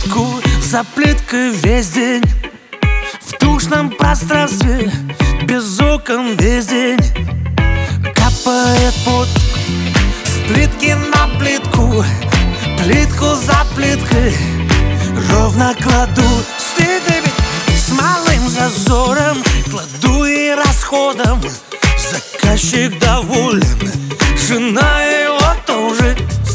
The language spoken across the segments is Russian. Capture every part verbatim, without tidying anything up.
плитку за плиткой весь день. В душном пространстве без окон весь день. Капает пот с плитки на плитку, плитку за плиткой ровно кладу. Стыдно с малым зазором кладу и расходом. Заказчик доволен, жена его тоже.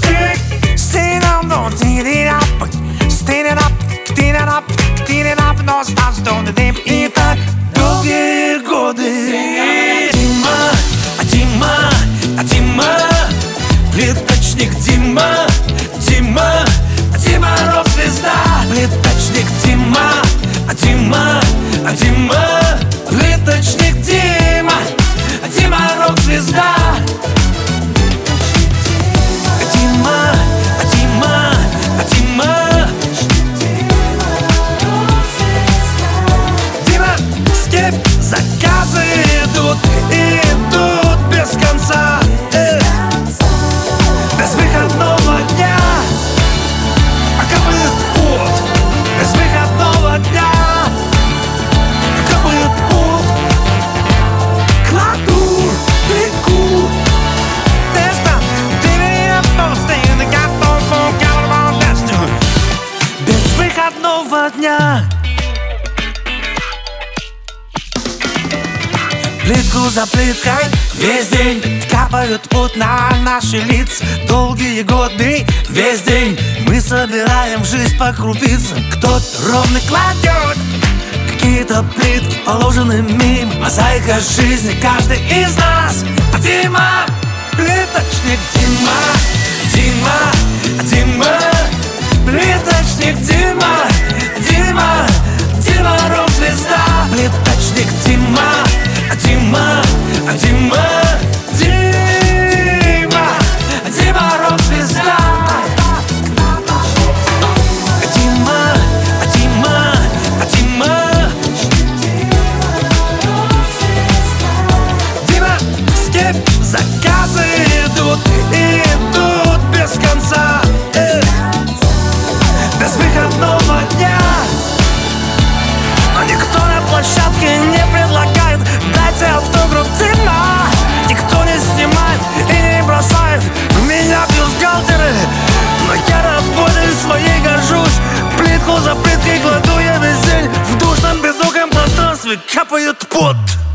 И так долгие годы. Дима, а Дима, а Дима, плиточник Дима, Дима, Дима, рок-звезда. Плиточник Дима, а Дима, а Дима, плиточник Дима, Дима, рок-звезда. Дима, а Дима, а Дима, Дима, скип, заказы идут, идут без конца, э, без выходного дня, капает пот, без выходного дня, капает пот. Кладу плитку, без выходного дня. Плитку за плиткой весь день капают пот на наши лица. Долгие годы весь день мы собираем жизнь по крупицам. Кто-то ровно кладет какие-то плитки, положены мимо. Мозаика жизни каждый из нас. А Дима, плиточник Дима, Дима, Дима, плиточник Дима, Дима, Дима, рок-звезда. Плиточник Дима, Дима, Дима, Дима, Дима, рок-звезда. Дима, Дима, Дима, Дима, скип, заказы идут, идут без конца, э, без выходного дня. Но никто на площадке не предлагает: дайте автограф, Дима. Никто не снимает и не бросает в меня бюстгальтеры. Но я работаю своей горжусь. Плитку за плиткой кладу я весь день. В душном беззвуком пространстве капает пот.